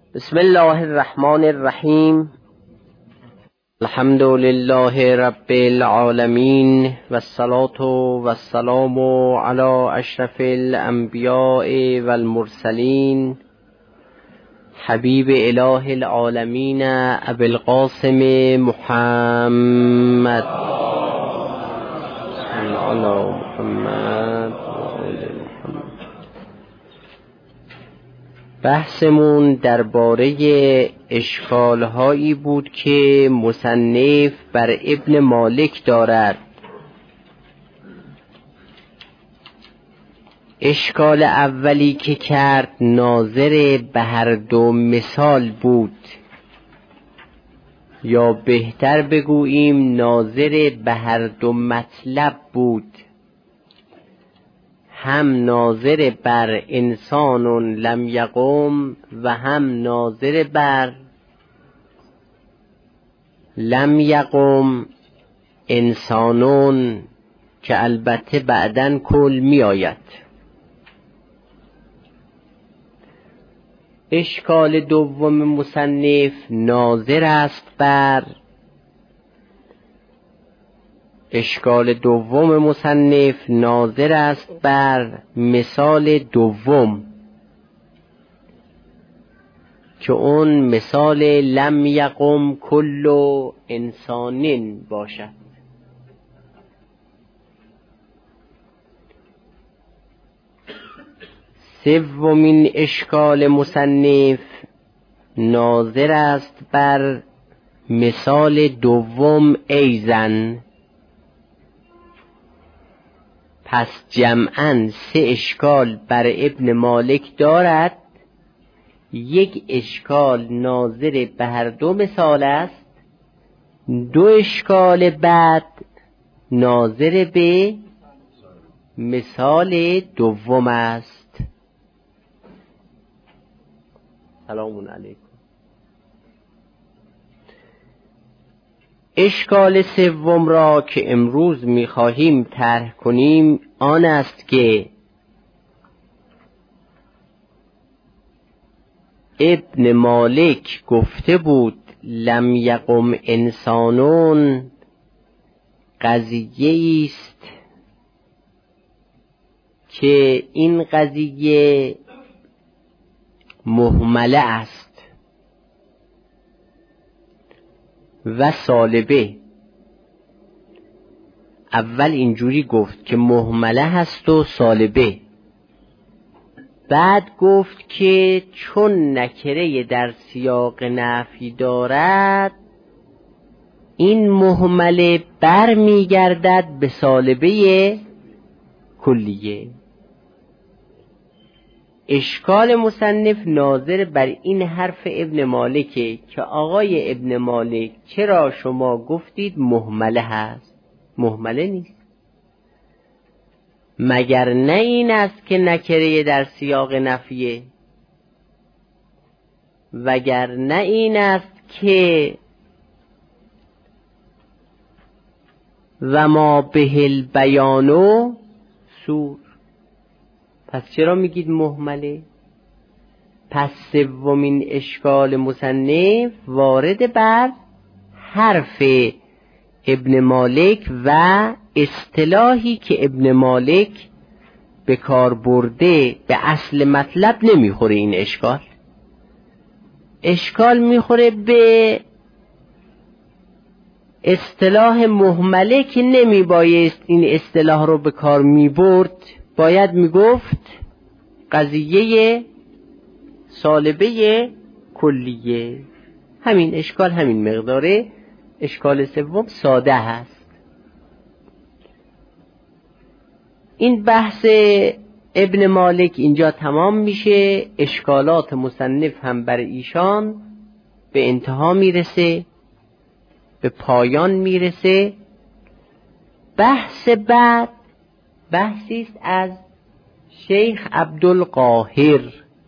بسم الله الرحمن الرحیم. الحمد لله رب العالمین و الصلاة و السلام علی اشرف الانبیاء و المرسلین حبیب اله العالمین ابی القاسم محمد علی محمد. بحثمون درباره اشکال‌هایی بود که مصنف بر ابن مالک دارد. اشکال اولی که کرد ناظر به هر دو مثال بود، یا بهتر بگوییم ناظر به هر دو مطلب بود، هم ناظر بر انسان لم یقم و هم ناظر بر لم یقم انسانون که البته بعداً کل می آید. اشکال دوم مصنف ناظر است بر مثال دوم که اون مثال لم یقم کل انسانین باشد. سومین اشکال مصنف ناظر است بر مثال دوم ایزن. پس جمعاً سه اشکال بر ابن مالک دارد. یک اشکال ناظر به هر دو مثال است، دو اشکال بعد ناظر به مثال دوم است. سلام علیکم. اشکال سوم را که امروز می‌خواهیم طرح کنیم آن است که ابن مالک گفته بود لم یقم انسانون قضیه است که این قضیه مهمله است و سالبه. اول اینجوری گفت که مهمله هست و سالبه، بعد گفت که چون نکره در سیاق نفی دارد این مهمله بر میگردد به سالبه کلیه. اشکال مصنف ناظر بر این حرف ابن مالکه که آقای ابن مالک چرا شما گفتید مهمله هست؟ مهمله نیست. مگر نه این است که نکره در سیاق نفیه؟ وگر نه این است که و ما بهل بیانو سور؟ پس چرا میگید مهمله؟ پس سومین اشکال مصنف وارد بر حرف ابن مالک و اصطلاحی که ابن مالک به کار برده به اصل مطلب نمیخوره. این اشکال میخوره به اصطلاح مهمله که نمیبایست این اصطلاح رو به کار میبرد، باید میگفت قضیه سالبه کلیه. همین اشکال همین مقداره. اشکال سوم ساده هست. این بحث ابن مالک اینجا تمام میشه. اشکالات مصنف هم بر ایشان به انتها میرسه، به پایان میرسه. بحث بعد بحثی است از شیخ عبدالقاهر.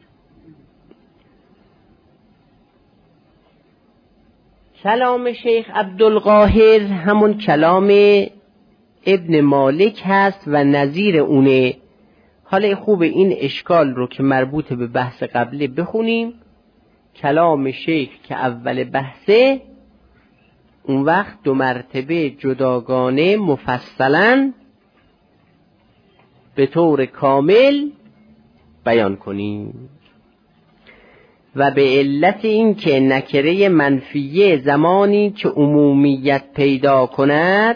کلام شیخ عبدالقاهر همون کلام ابن مالک هست و نظیر اونه. حالا خوب این اشکال رو که مربوط به بحث قبلی بخونیم کلام شیخ که اول بحثه، اون وقت 2 مرتبه جداگانه مفصلا به طور کامل بیان کنیم. و به علت این که نکره منفیه زمانی که عمومیت پیدا کند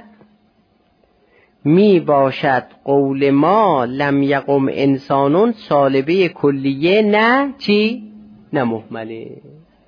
می باشد قول ما لم یقم انسانون سالبه کلیه، نه چی؟ نه مهمله.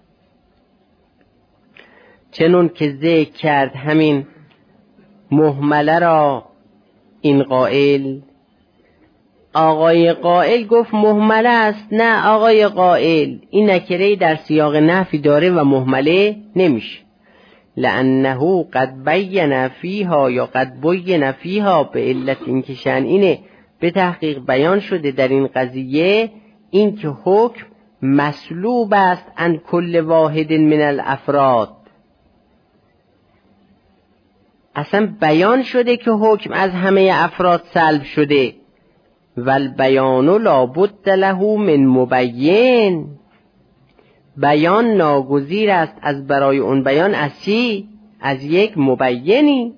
چنون که ذکر کرد همین مهمله را این قائل، آقای قائل گفت مهمله است. نه آقای قائل، این نکره در سیاق نفی داره و مهمله نمیشه. لانه قد بین فیها یا قد بین فیها، به علت این که شأن اینه به تحقیق بیان شده در این قضیه این که حکم مسلوب است عن کل واحد من الافراد. اصلا بیان شده که حکم از همه افراد سلب شده. والبیان لابد له من مبین، بیان ناگزیر است از برای اون بیان از چی؟ از یک مبینی.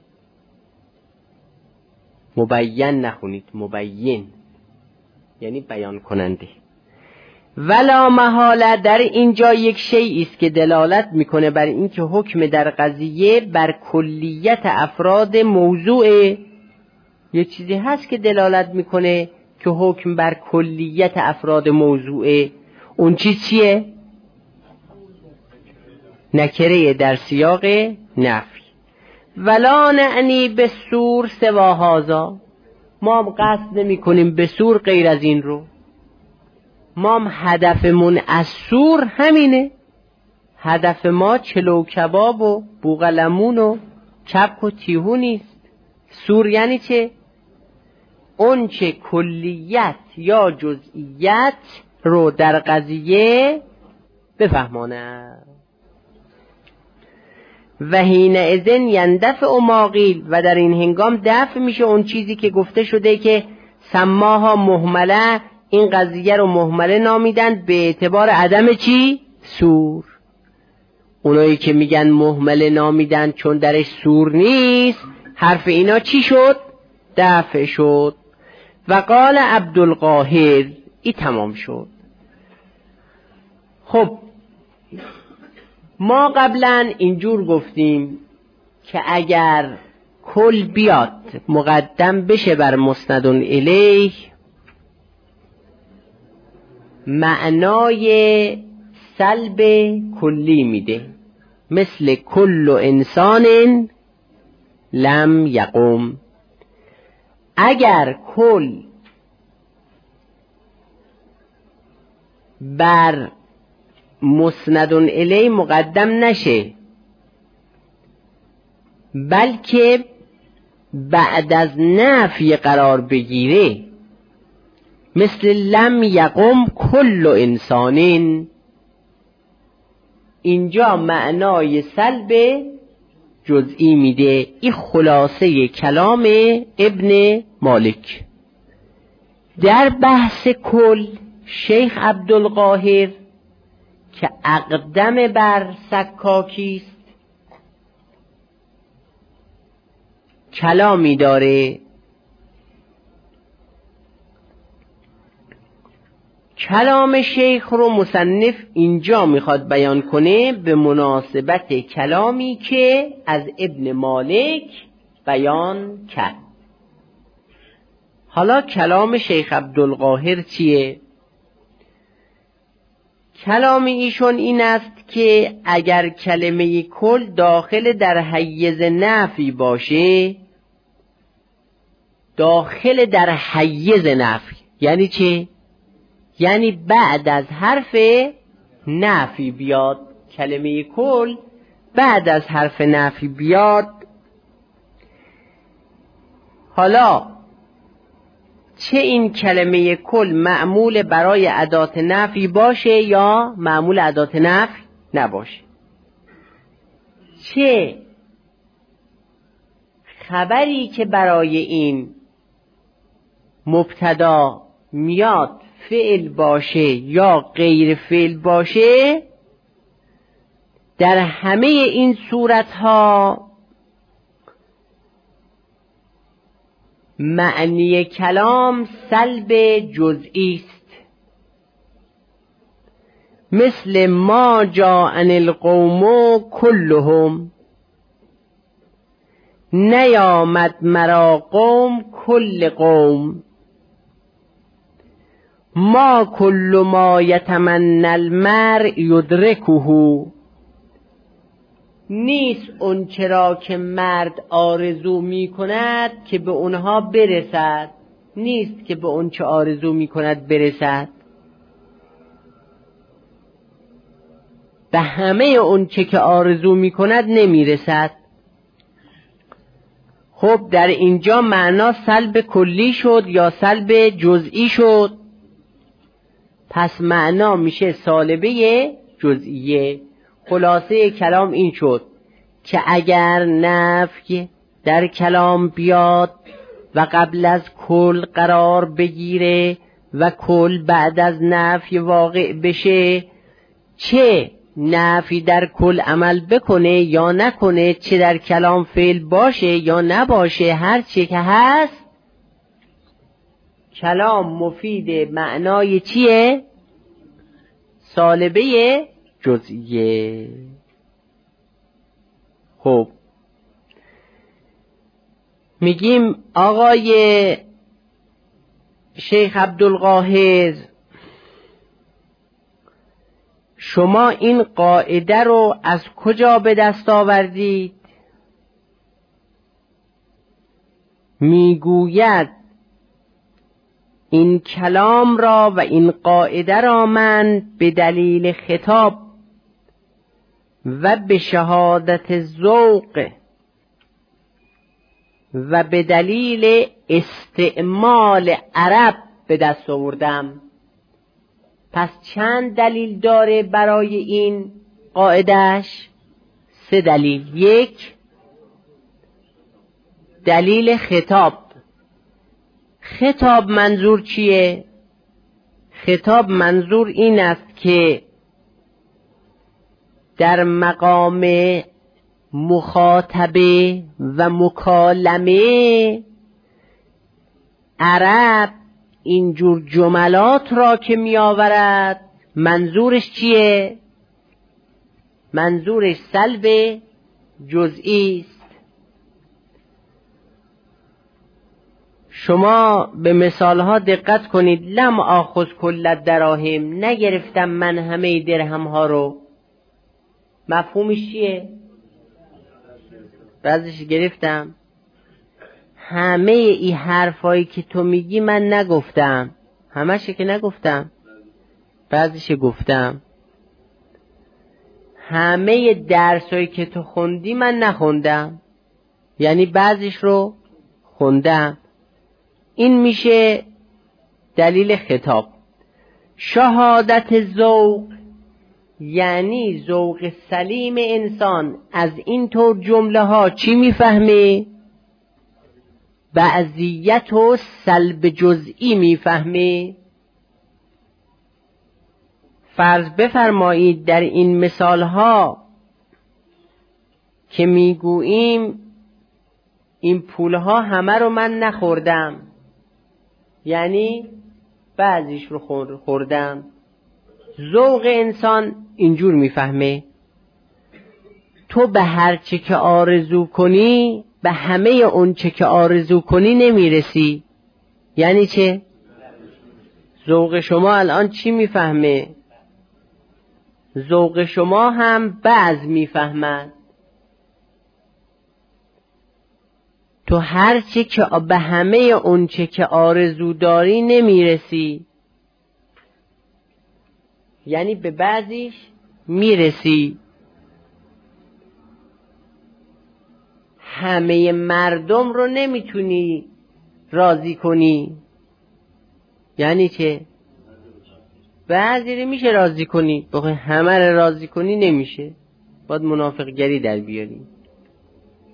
مبین نخونید، مبین یعنی بیان کننده. ولا محاله، در اینجا یک شیئی است که دلالت میکنه بر اینکه حکم در قضیه بر کلیت افراد موضوعه. یه چیزی هست که دلالت میکنه که حکم بر کلیت افراد موضوعه. اون چیز چیه؟ نکره در سیاق نفی. ولا نعنی به سور سوا هذا، ما هم قصد نمی کنیم به سور غیر از این رو. ما هم هدفمون از سور همینه. هدف ما چلو کباب و بوغلمون و کبک و تیهو نیست. سور یعنی چه؟ اون چه کلیت یا جزئیت رو در قضیه بفهمانه. و حین اذن یندفع ما قیل، و در این هنگام دفع میشه اون چیزی که گفته شده که سماها مهمله، این قضیه رو مهمله نامیدن به اعتبار عدم چی؟ سور. اونایی که میگن مهمله نامیدن چون درش سور نیست، حرف اینا چی شد؟ دفع شد. و قال عبدالقاهر، ای تمام شد. خب ما قبلا اینجور گفتیم که اگر کل بیاد مقدم بشه بر مسند الیه، معنای سلب کلی میده. مثل کل انسان لم یقم. اگر کل بر مسند الیه مقدم نشه، بلکه بعد از نفی قرار بگیره، مثل لم یقم کل انسان، اینجا معنای سلب جزئی میده. این خلاصه کلام ابن مالک. در بحث کل شیخ عبدالقاهر که اقدم بر سکاکی است کلامی داره. کلام شیخ رو مصنف اینجا میخواد بیان کنه به مناسبت کلامی که از ابن مالک بیان کرد. حالا کلام شیخ عبدالقاهر چیه؟ کلام ایشون این است که اگر کلمه کل داخل در حیز نفی باشه، داخل در حیز نفی یعنی چه؟ یعنی بعد از حرف نفی بیاد. کلمه کل بعد از حرف نفی بیاد. حالا چه این کلمه کل معمول برای ادات نفی باشه یا معمول ادات نفی نباشه، چه خبری که برای این مبتدا میاد فعل باشه یا غیر فعل باشه، در همه این صورتها معنی کلام سلب جزئی است. مثل ما جاءنی القوم کلهم، نیامد مرا قوم کل قوم. ما کل ما یتمنی المرء یدرکه، نیست اون چرا که مرد آرزو می کند که به اونها برسد، نیست که به اون چه آرزو می کند برسد. به همه اون چه که آرزو می کند نمی رسد. خب در اینجا معنا سلب کلی شد یا سلب جزئی شد؟ پس معنا میشه سالبه جزئیه. خلاصه کلام این شد که اگر نفی در کلام بیاد و قبل از کل قرار بگیره و کل بعد از نفی واقع بشه، چه نفی در کل عمل بکنه یا نکنه، چه در کلام فعل باشه یا نباشه، هر چی که هست کلام مفید معنای چیه؟ سالبه جزئیه. خب میگیم آقای شیخ عبدالقاهر، شما این قاعده رو از کجا به دست آوردید؟ میگوید این کلام را و این قاعده را من به دلیل خطاب و به شهادت ذوق و به دلیل استعمال عرب به دست آوردم. پس چند دلیل داره برای این قاعدهش؟ 3 دلیل. 1 دلیل خطاب. خطاب منظور چیه؟ خطاب منظور این است که در مقام مخاطبه و مکالمه عرب اینجور جملات را که می آورد منظورش چیه؟ منظورش سلب جزئی است. شما به مثالها دقت کنید. لم آخذ کل الدراهم، نگرفتم من همه درهم ها رو. مفهومش چیه؟ بعضیش گرفتم. همه این حرفایی که تو میگی من نگفتم، همه‌شو که نگفتم، بعضیش گفتم. همه درسایی که تو خوندی من نخوندم، یعنی بعضیش رو خوندم. این میشه دلیل خطاب. شهادت ذوق یعنی ذوق سلیم انسان از این طور جمله ها چی میفهمه؟ بعضیت و سلب جزئی میفهمه. فرض بفرمایید در این مثال ها که میگوییم این پول ها همه رو من نخوردم، یعنی بعضیش رو خوردم. ذوق انسان اینجور میفهمه. تو به هر چه که آرزو کنی، به همه اون چه که آرزو کنی نمیرسی. یعنی چه؟ ذوق شما الان چی میفهمه؟ ذوق شما هم بعض میفهمد. تو هر چه که به همه اون چه که آرزو داری نمیرسی، یعنی به بعضیش میرسی. همه مردم رو نمیتونی راضی کنی. یعنی چه؟ بعضی رو میشه راضی کنی، بخوای همه رو راضی کنی نمیشه، باید منافقگری در بیاری.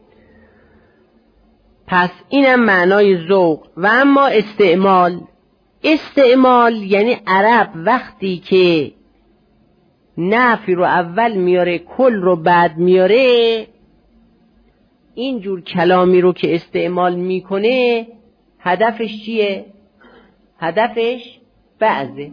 پس اینم معنای ذوق. و اما استعمال، استعمال یعنی عرب وقتی که نفی رو اول میاره کل رو بعد میاره، اینجور کلامی رو که استعمال میکنه هدفش چیه؟ هدفش بعضه.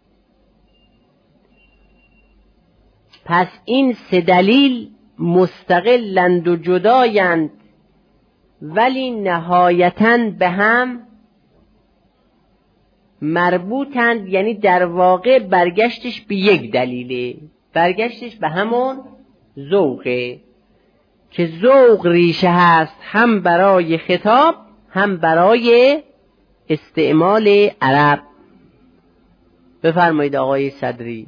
پس این سه دلیل مستقلند و جدایند ولی نهایتاً به هم مربوطند، یعنی در واقع برگشتش به یک دلیله، برگشتش به همون ذوقه که ذوق ریشه هست هم برای خطاب هم برای استعمال عرب. بفرمایید آقای صدری.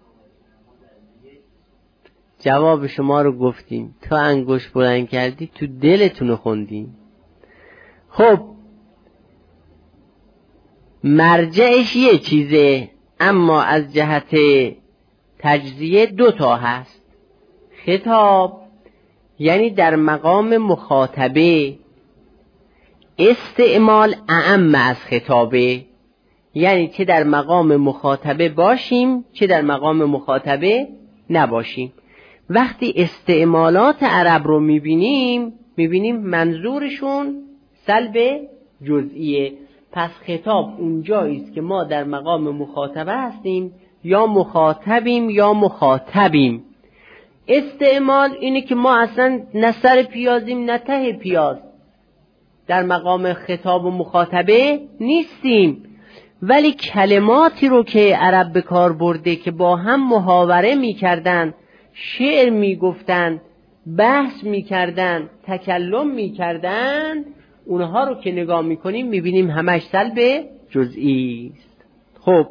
جواب شما رو گفتیم، تا انگشت بلند کردی تو دلتون خوندیم. خب مرجعش یه چیزه اما از جهت تجزیه دو تا هست. خطاب یعنی در مقام مخاطبه، استعمال اعم از خطابه، یعنی چه در مقام مخاطبه باشیم چه در مقام مخاطبه نباشیم. وقتی استعمالات عرب رو میبینیم منظورشون سلب جزئیه. پس خطاب اونجاییست که ما در مقام مخاطبه هستیم، یا مخاطبیم یا مخاطبیم. استعمال اینه که ما اصلا نه سر پیازیم نه ته پیاز، در مقام خطاب و مخاطبه نیستیم، ولی کلماتی رو که عرب به کار برده که با هم محاوره میکردن، شعر میگفتن، بحث میکردن، تکلم میکردن، اونها رو که نگاه میکنیم میبینیم همش سلب جزئی است. خب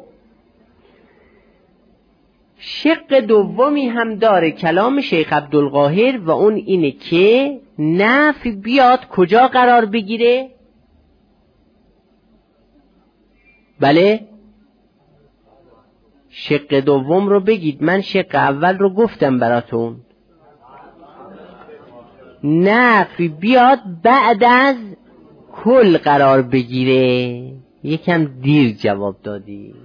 شق دومی هم داره کلام شیخ عبدالقاهر و اون اینه که نفی بیاد کجا قرار بگیره؟ بله شق دوم رو بگید، من شق اول رو گفتم براتون. نفی بیاد بعد از کل قرار بگیره. یکم دیر جواب دادی.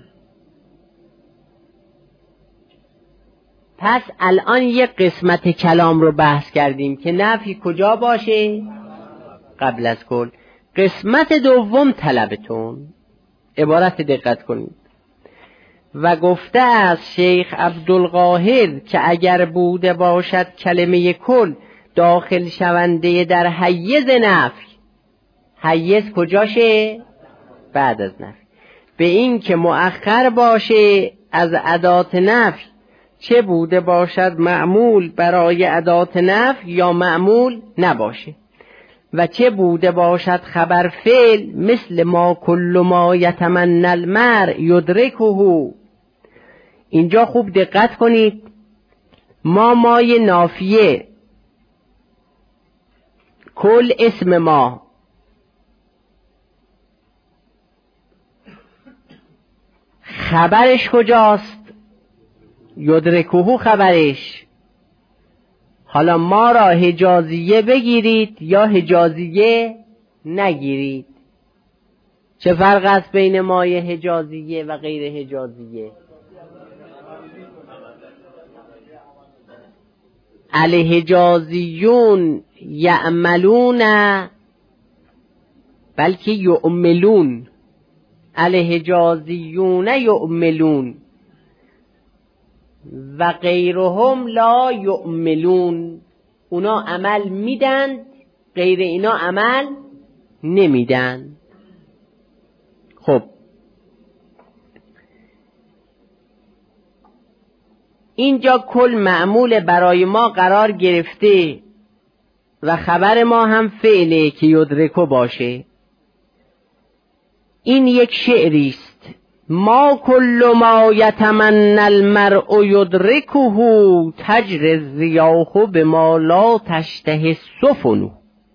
پس الان یک قسمت کلام رو بحث کردیم که نفی کجا باشه؟ قبل از کل. قسمت دوم طلبتون، عبارت دقت کنید. و گفته از شیخ عبدالقاهر که اگر بوده باشد کلمه کل داخل شونده در حیز نفی، حیز کجاشه؟ بعد از نفی، به این که مؤخر باشه از ادات نفی، چه بوده باشد معمول برای ادات نفی یا معمول نباشه، و چه بوده باشد خبر فعل مثل ما کل ما یتمنى المرء یدرکه. اینجا خوب دقت کنید، مای نافیه، کل اسم ما، خبرش کجاست؟ یدرکه خبرش. حالا ما را حجازیه بگیرید یا حجازیه نگیرید. چه فرق است بین مای حجازیه و غیر حجازیه؟ الحجازیون یعملون بلکه یعملون، الحجازیون یعملون و غیرهم لا یعملون. اونا عمل میدن، غیر اینا عمل نمیدن. خب اینجا کل معمول برای ما قرار گرفته و خبر ما هم فعله که یدرکو باشه. این یک شعری است. ما کل ما یتمنى المرء یدرکه تجری الریاح بما لا تشتهی السفن.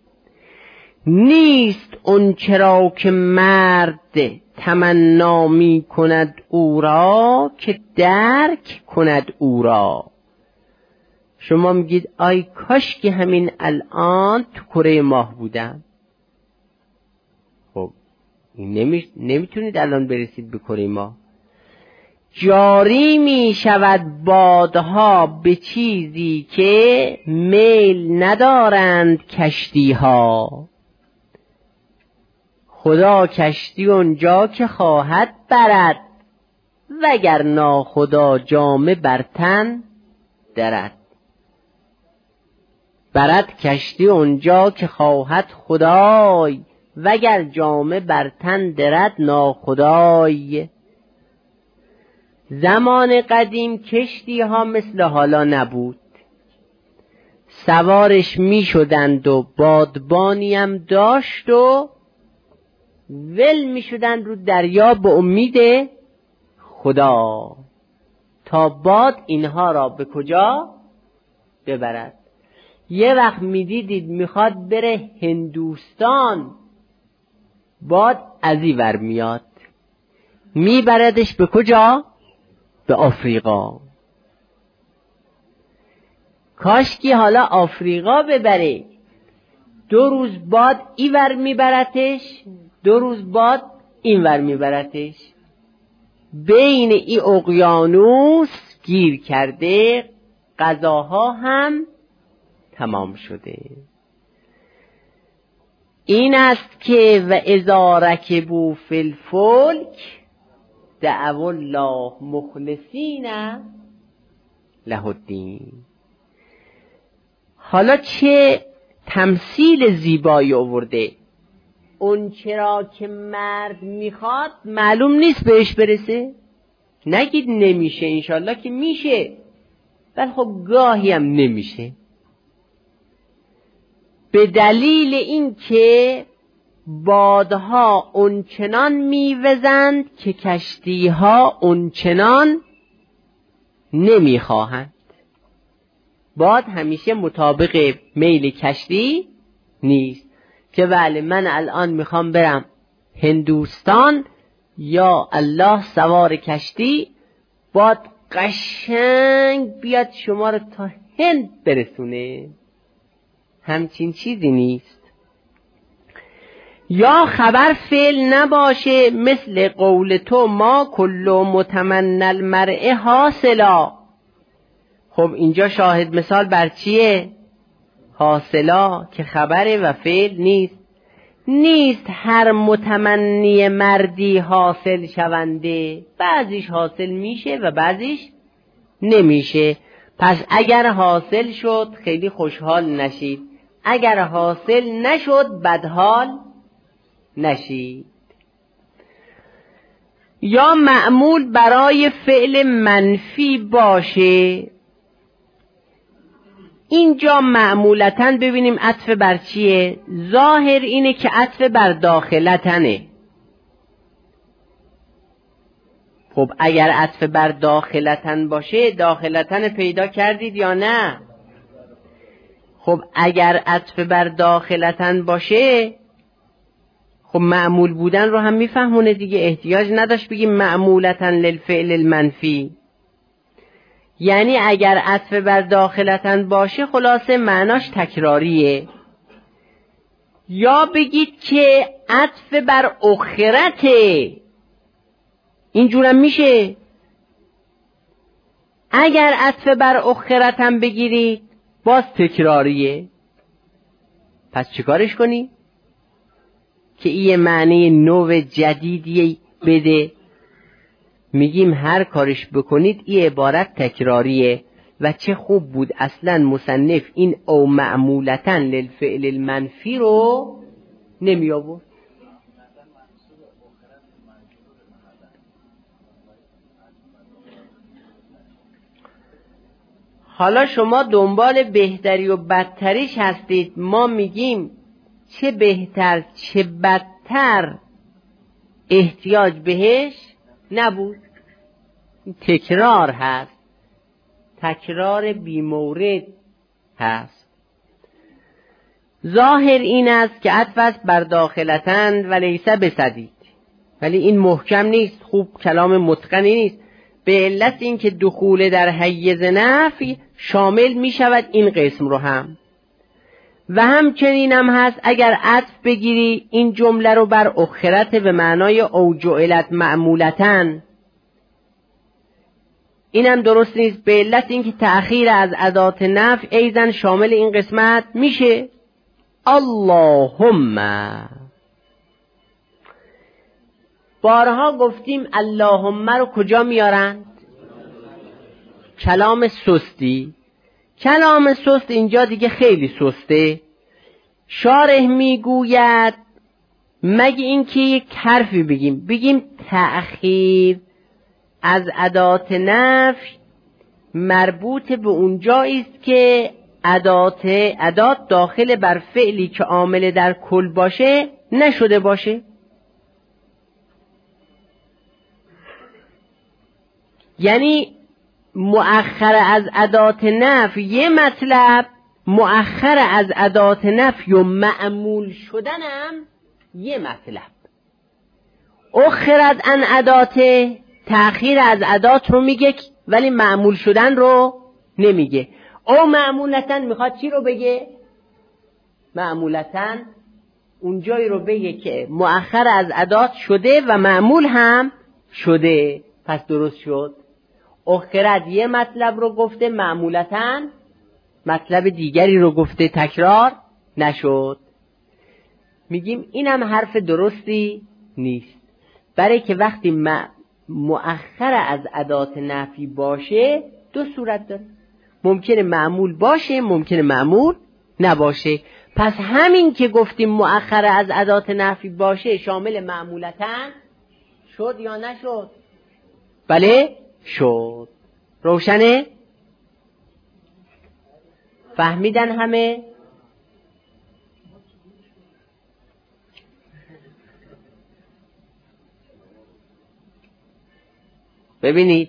نیست اون چرا که مرد تمنا می کند او را که درک کند او را. شما میگید آی کاش که همین الان تو کره ماه بودم. خب نمیتونید الان برسید به کره ما. جاری می شود بادها به چیزی که میل ندارند کشتی ها. خدا کشتی اونجا که خواهد برد، وگر ناخدا جامه بر تن درد. برد کشتی اونجا که خواهد خدای، وگر جامه بر تن درد ناخدای. زمان قدیم کشتی ها مثل حالا نبود، سوارش می شدند و بادبانی هم داشت و ول می شدند رو دریا به امید خدا تا باد اینها را به کجا ببرد. یه وقت می دیدید میخواد بره هندوستان، باد از این ور میاد میبردش به کجا؟ به آفریقا. کاشکی حالا آفریقا ببره، 2 روز باد این ور میبرتش، 2 روز باد این ور میبرتش، بین این اقیانوس گیر کرده، غذاها هم تمام شده. این است که و اذا رکبوا فی الفلک دعوا الله مخلصین له الدین. حالا چه تمثیل زیبایی آورده. اون چرا که مرد میخواد معلوم نیست بهش برسه. نگید نمیشه، انشالله که میشه، ولی خب گاهی هم نمیشه، به دلیل این که بادها اونچنان میوزند که کشتیها اونچنان نمیخواهند. باد همیشه مطابق میل کشتی نیست که بله من الان میخوام برم هندوستان، یا الله سوار کشتی، باد قشنگ بیاد شما رو تا هند برسونه. همچین چیزی نیست. یا خبر فعل نباشه مثل قول تو ما کل متمنی المرء حاصلا. خب اینجا شاهد مثال بر چیه؟ حاصلا که خبره و فعل نیست. نیست هر متمنی مردی حاصل شونده، بعضیش حاصل میشه و بعضیش نمیشه. پس اگر حاصل شد خیلی خوشحال نشید، اگر حاصل نشد بدحال نشید. یا معمول برای فعل منفی باشه. اینجا معمولتاً ببینیم عطف بر چیه. ظاهر اینه که عطف بر داخلتنه. خب اگر عطف بر داخلتن باشه، داخلتن پیدا کردید یا نه؟ خب اگر عطف بر داخلتن باشه، خب معمول بودن رو هم میفهمونه دیگه، احتیاج نداشت بگیم معمولتن للفعل المنفی. یعنی اگر عطف بر داخلتن باشه خلاصه معناش تکراریه. یا بگید که عطف بر اخرته، اینجورم میشه. اگر عطف بر اخرتم بگیرید باز تکراریه. پس چیکارش کنی؟ که این معنی نو جدیدی بده. میگیم هر کارش بکنید این عبارت تکراریه. و چه خوب بود اصلا مصنف این او معمولتن للفعل المنفی رو نمی آورد. حالا شما دنبال بهتری و بدتریش هستید. ما میگیم چه بهتر چه بدتر احتیاج بهش نبود. تکرار هست، تکرار بی مورد هست. ظاهر این است که عطف است بر داخلتن و لیس بسدید، ولی این محکم نیست، خوب کلام متقنی نیست. به علت این که دخول در حیز نفی شامل می شود این قسم رو هم. و همچنین هم هست اگر عطف بگیری این جمله رو بر اخرت به معنای او جعلت معمولتن، اینم درست نیست، به علت اینکه تأخیر از ادات نفی ایضا شامل این قسمت میشه. اللهم، بارها گفتیم اللهم رو کجا میارند؟ کلام سستی. کلام سست اینجا دیگه خیلی سسته. شارح میگوید مگه اینکه یک حرفی بگیم تأخیر از ادات نفی مربوط به اونجایی است که ادات داخل بر فعلی که عامل در کل باشه نشده باشه. یعنی مؤخر از ادات نفی یه مطلب، مؤخر از ادات نفی و معمول شدنم یه مطلب. اخرت عن ادات، تأخیر از ادات رو میگه ولی معمول شدن رو نمیگه. او معمولتاً میخواد چی رو بگه؟ معمولتاً اونجایی رو بگه که مؤخر از ادات شده و معمول هم شده. پس درست شد. اخرت یه مطلب رو گفته، معمولتاً مطلب دیگری رو گفته، تکرار نشد. میگیم اینم حرف درستی نیست، برای که وقتی مؤخر از ادات نفی باشه دو صورت داره، ممکنه معمول باشه، ممکنه معمول نباشه. پس همین که گفتیم مؤخر از ادات نفی باشه شامل معمولتاً شد یا نشد؟ بله شد. روشنه؟ فهمیدن همه؟ ببینید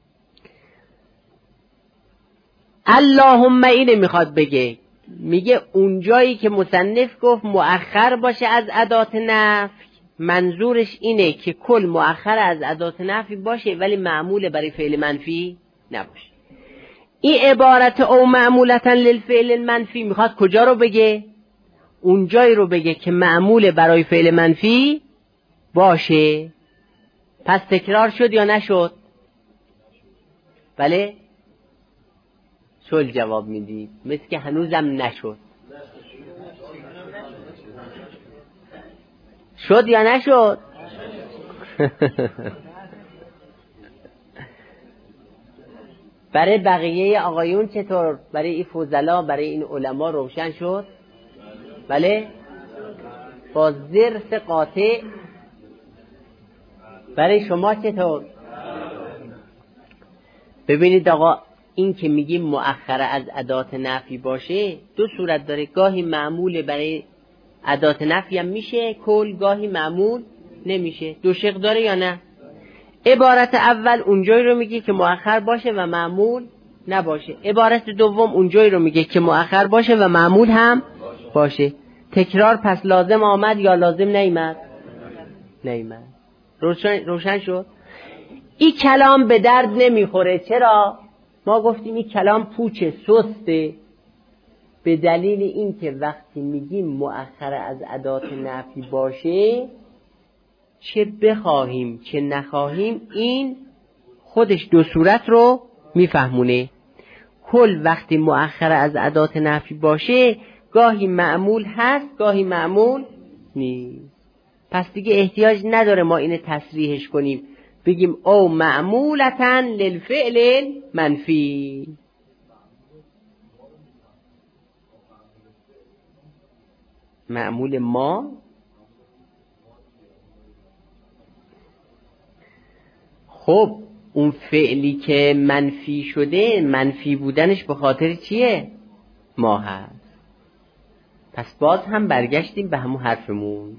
اللهم اینه میخواد بگه، میگه اونجایی که مصنف گفت مؤخر باشه از ادات نفی، منظورش اینه که کل مؤخر از ادات نفی باشه ولی معمول برای فعل منفی نباشه. این عبارت او معمولتاً للفعل المنفی میخواد کجا رو بگه؟ اونجایی رو بگه که معمول برای فعل منفی باشه. پس تکرار شد یا نشد؟ بله؟ شل جواب میدید، مثل که هنوزم نشد. شد یا نشد؟ برای بقیه آقایون چطور؟ برای این فضلا، برای این علما روشن شد؟ بله؟ با ضرس قاطع. برای شما چطور؟ ببینید آقا، این که میگیم مؤخر از ادات نفی باشه دو صورت داره، گاهی معمول برای ادات نفی هم میشه کل، گاهی معمول نمیشه. دو شق داره یا نه؟ عبارت اول اونجایی رو میگه که مؤخر باشه و معمول نباشه، عبارت دوم اونجایی رو میگه که مؤخر باشه و معمول هم باشه. تکرار پس لازم آمد یا لازم نیامد؟ نیامد. روشن شد؟ این کلام به درد نمیخوره. چرا؟ ما گفتیم این کلام پوچه، سسته، به دلیل این که وقتی میگیم مؤخر از ادات نفی باشه چه بخواهیم چه نخواهیم این خودش دو صورت رو میفهمونه. کل وقتی مؤخر از ادات نفی باشه گاهی معمول هست گاهی معمول نیست. پس دیگه احتیاج نداره ما اینو تصریحش کنیم، بگیم او معمولتاً للفعل منفی. معمول ما خب اون فعلی که منفی شده منفی بودنش به خاطر چیه؟ ما هست. پس باز هم برگشتیم به همون حرفمون،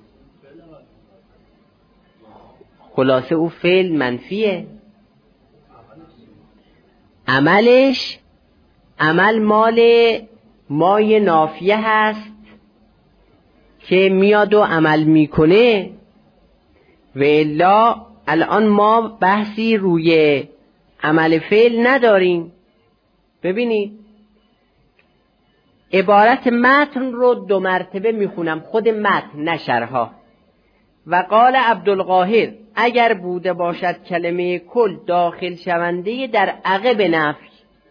خلاصه او فعل منفیه، عمل مال مای نافیه هست که میاد و عمل میکنه، و الا الان ما بحثی روی عمل فعل نداریم. ببینید عبارت متن رو 2 مرتبه میخونم، خود متن نه شرحا. و قال عبدالقاهر اگر بوده باشد کلمه کل داخل شونده در عقب نفی،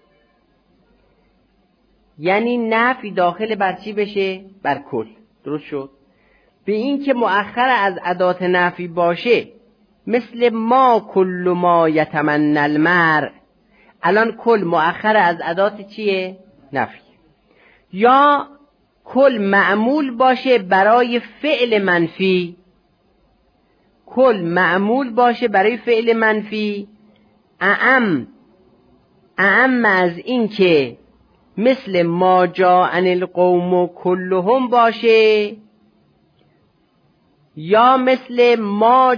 یعنی نفی داخل بر چی بشه؟ بر کل. درست شد؟ به این که مؤخر از ادات نفی باشه، مثل ما کل ما یتمنى المرء، الان کل مؤخر از ادات چیه؟ نفی. یا کل معمول باشه برای فعل منفی، کل معمول باشه برای فعل منفی، اعم از این که مثل ما جاءن القوم کلهم باشه، یا مثل ما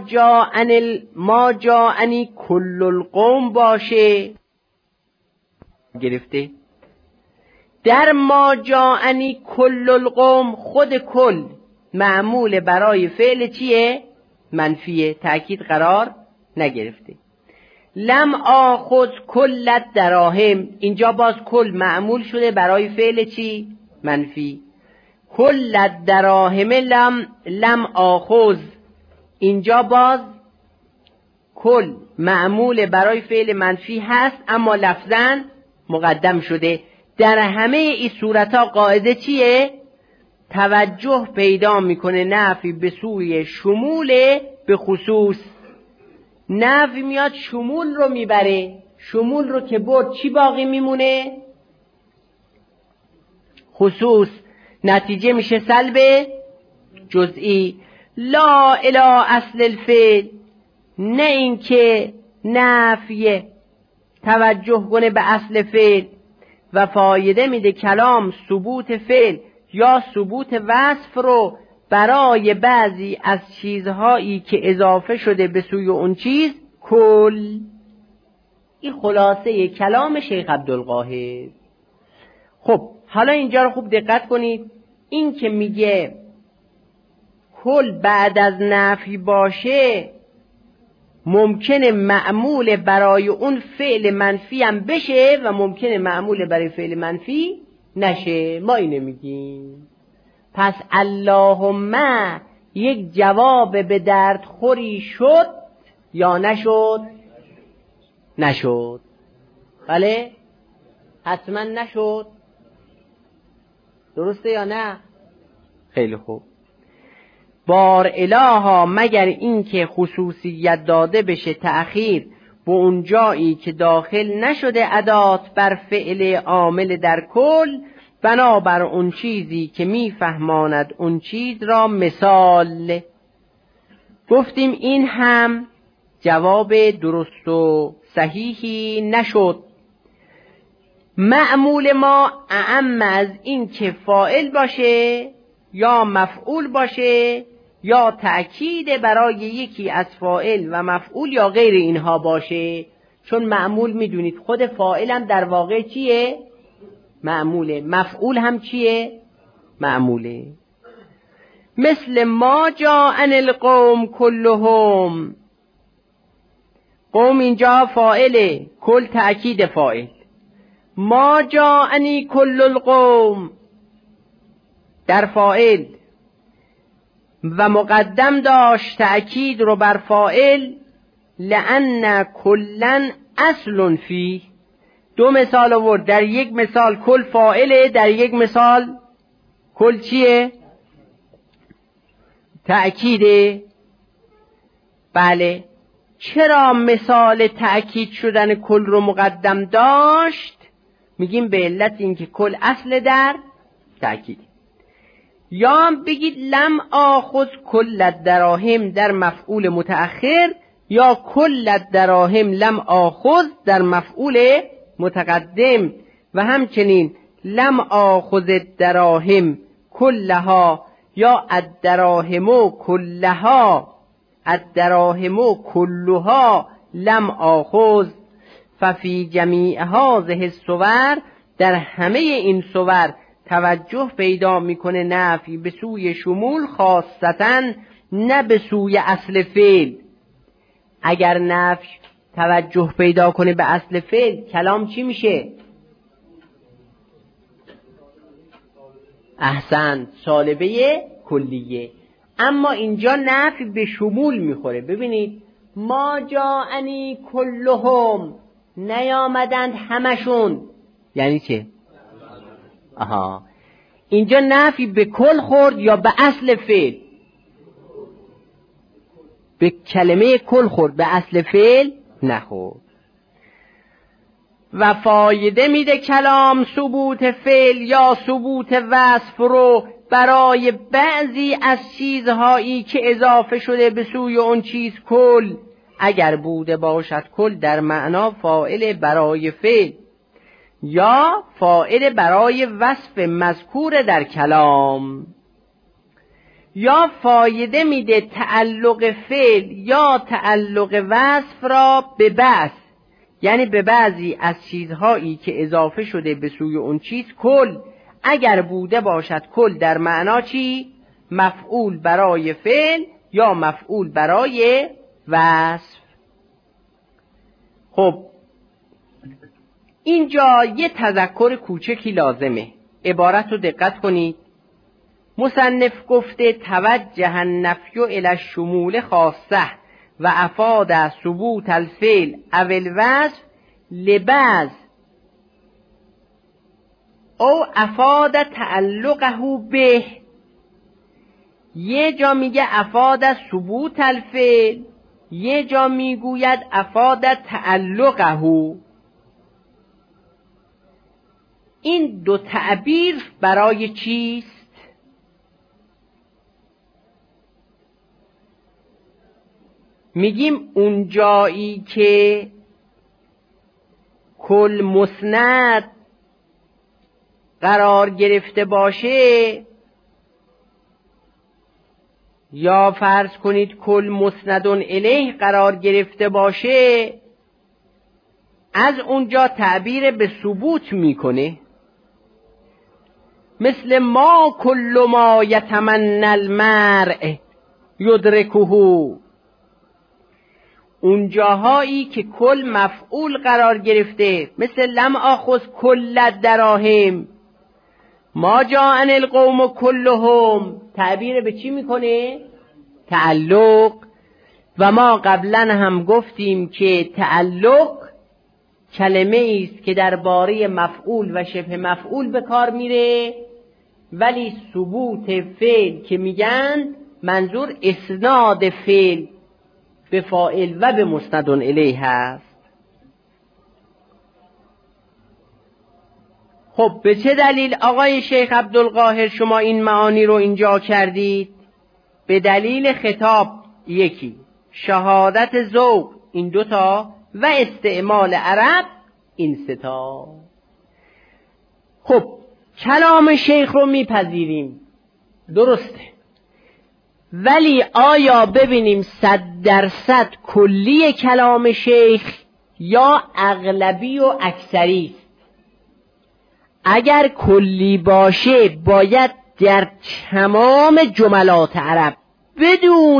جاءنی کل القوم باشه. گرفته؟ در ما جاءنی کل القوم خود کل معمول برای فعل چیه؟ منفیه، تأکید قرار نگرفته. لم آخذ کل الدراهم، اینجا باز کل معمول شده برای فعل چی؟ منفی. کل الدراهم لم آخذ، اینجا باز کل معمول برای فعل منفی هست اما لفظاً مقدم شده. در همه این صورتها قاعده چیه؟ توجه پیدا میکنه نفی به سوی شمول به خصوص. نفی میاد شمول رو میبره، شمول رو که برد چی باقی میمونه؟ خصوص. نتیجه میشه سلب جزئی. لا الی اصل الفعل، نه این که نفی توجه کنه به اصل فعل و فایده میده کلام ثبوت فعل یا ثبوت وصف رو برای بعضی از چیزهایی که اضافه شده به سوی اون چیز کل. این خلاصه کلام شیخ عبدالقاهر. خب حالا اینجا رو خوب دقت کنید، این که میگه کل بعد از نفی باشه ممکنه معمول برای اون فعل منفی هم بشه و ممکنه معمول برای فعل منفی نشه. ما اینو میگیم. پس اللهم یک جواب به درد خوری شد یا نشد؟ نشد. بله؟ حتما نشد. درسته یا نه؟ خیلی خوب. بار الها مگر این که خصوصیت داده بشه تأخیر به اون جایی که داخل نشده ادات بر فعل عامل در کل، بنابر اون چیزی که میفهماند اون چیز را مثال. گفتیم این هم جواب درست و صحیحی نشد. معمول ما اعم از این که فاعل باشه یا مفعول باشه یا تأکید برای یکی از فاعل و مفعول یا غیر اینها باشه. چون معمول میدونید خود فاعل هم در واقع چیه؟ معموله. مفعول هم چیه؟ معموله. مثل ما جاءن القوم کلهم، قوم اینجا فاعله، کل تأکید فاعل. ما جاءنی کل القوم در فاعل و مقدم داشت تأکید رو بر فاعل، لأن کلن اصل فی. 2 مثال آورد، در یک مثال کل فاعله، در یک مثال کل چیه؟ تأکیده. بله. چرا مثال تأکید شدن کل رو مقدم داشت؟ میگیم به علت اینکه کل اصل در تأکید. یا بگید لم آخذ کل الدراهم در مفعول متأخر، یا کل الدراهم لم آخذ در مفعول متقدم، و همچنین لم آخذ الدراهم کلها یا الدراهم کلها، الدراهم کلها لم آخذ. ففی جمیع هذه الصور، در همه این صور توجه پیدا میکنه نفی به سوی شمول، خاصتاً نه به سوی اصل فعل. اگر نفی توجه پیدا کنه به اصل فعل، کلام چی میشه؟ احسن، سالبه کلیه. اما اینجا نفی به شمول میخوره. ببینید ما جاءنی کلهم، نیامدند همشون. یعنی چه؟ آها، اینجا نفی به کل خورد یا به اصل فعل؟ به کلمه کل خورد، به اصل فعل نخورد. و فایده میده کلام ثبوت فعل یا ثبوت وصف رو برای بعضی از چیزهایی که اضافه شده به سوی اون چیز کل، اگر بوده باشد کل در معنا فاعل برای فعل یا فاعل برای وصف مذکور در کلام. یا فایده میده تعلق فعل یا تعلق وصف را به بعض، یعنی به بعضی از چیزهایی که اضافه شده به سوی اون چیز کل، اگر بوده باشد کل در معنا چی؟ مفعول برای فعل یا مفعول برای وصف. خب اینجا یه تذکر کوچکی لازمه. عبارت رو دقت کنید. مصنف گفته توجه النفی الی الشمول خاصه و افاد ثبوت الفعل او الوصف لبعض او افاد تعلقه به. یه جا میگه افاد ثبوت الفعل، یه جا میگوید افاد تعلقه. این دو تعبیر برای چیست؟ میگیم اون جایی که کل مسند قرار گرفته باشه، یا فرض کنید کل مسند الیه قرار گرفته باشه، از اونجا تعبیر به ثبوت میکنه. مثل ما کل ما یتمنى المرء یدرکه. اون جاهایی که کل مفعول قرار گرفته، مثل لم آخذ کل الدراهم، ما جاءن القوم کلهم، تعبیر به چی میکنه؟ تعلق. و ما قبلا هم گفتیم که تعلق کلمه است که درباره مفعول و شبه مفعول به کار میره، ولی ثبوت فعل که میگن منظور اسناد فعل به فاعل و به مسند الیه هست. خب به چه دلیل آقای شیخ عبدالقاهر شما این معانی رو اینجا کردید؟ به دلیل خطاب یکی، شهادت ذوق این دوتا و استعمال عرب این ستا. خب کلام شیخ رو میپذیریم، درسته، ولی آیا ببینیم 100% کلی کلام شیخ یا اغلبی و اکثری است؟ اگر کلی باشه باید در تمام جملات عرب بدون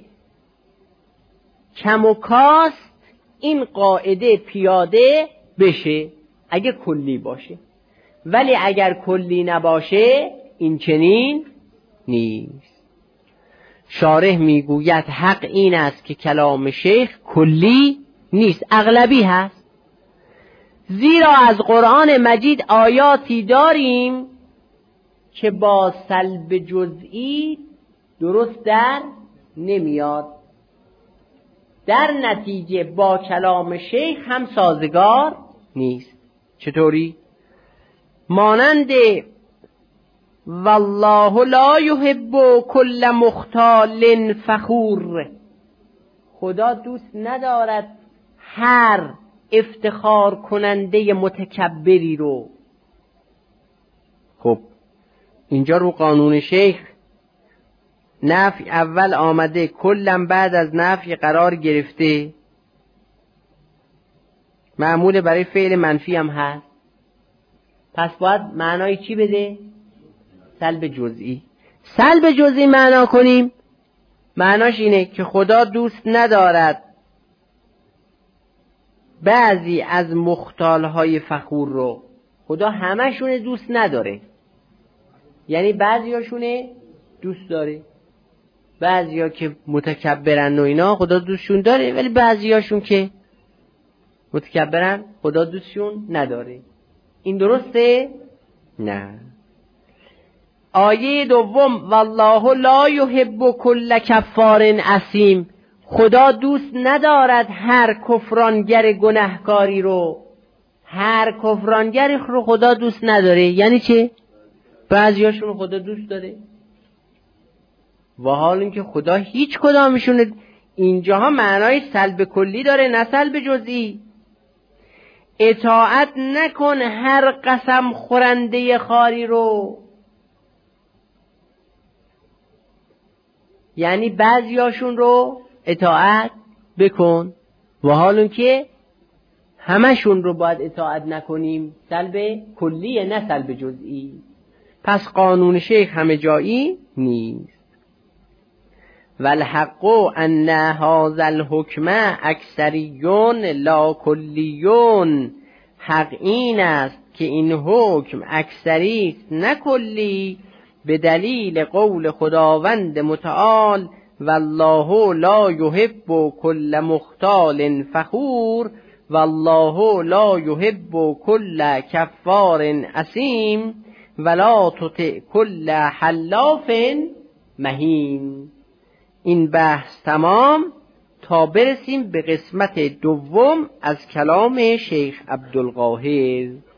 کم و کاست این قاعده پیاده بشه اگر کلی باشه. ولی اگر کلی نباشه این چنین نیست. شارح میگوید حق این است که کلام شیخ کلی نیست، اغلبی هست. زیرا از قرآن مجید آیاتی داریم که با سلب جزئی درست در نمیاد، در نتیجه با کلام شیخ هم سازگار نیست. چطوری؟ مانند والله لا یحب کل مختال فخور، خدا دوست ندارد هر افتخار کننده متکبری رو. خب اینجا رو قانون شیخ نفی اول آمده، کلم بعد از نفی قرار گرفته، معمول برای فعل منفی هم هست، پس باید معنای چی بده؟ سلب جزئی. سلب جزئی معنا کنیم، معناش اینه که خدا دوست ندارد بعضی از مختالهای فخور رو، خدا همشون دوست نداره. یعنی بعضیاشونه دوست داره، بعضیا که متکبرن و اینا خدا دوستشون داره، ولی بعضیاشون که متکبرن خدا دوستشون نداره. این درسته؟ نه. آیه دوم والله لا یحب کل کفار اثیم، خدا دوست ندارد هر کفرانگر گناهکاری رو. هر کفرانگری رو خدا دوست نداره. یعنی چه؟ بعضیاشون خدا دوست داره و حال اینکه خدا هیچ کدامشون، اینجاها معنای سلب کلی داره نه سلب جزئی. اطاعت نکن هر قسم خورنده خاری رو، یعنی بعضیاشون رو اطاعت بکن و حال اینکه همشون رو باید اطاعت نکنیم. سلب کلیه نه سلب جزئی. پس قانون شیخ همه جایی نیست. والحق ان هذا الحکم اکثریون لا کلیون، حق این است که این حکم اکثری است نه کلی، به دلیل قول خداوند متعال والله لا یحب کل مختال فخور والله لا یحب کل کفار اثیم ولا تطع کل حلاف مهین. این بحث تمام تا برسیم به قسمت دوم از کلام شیخ عبدالقاهر.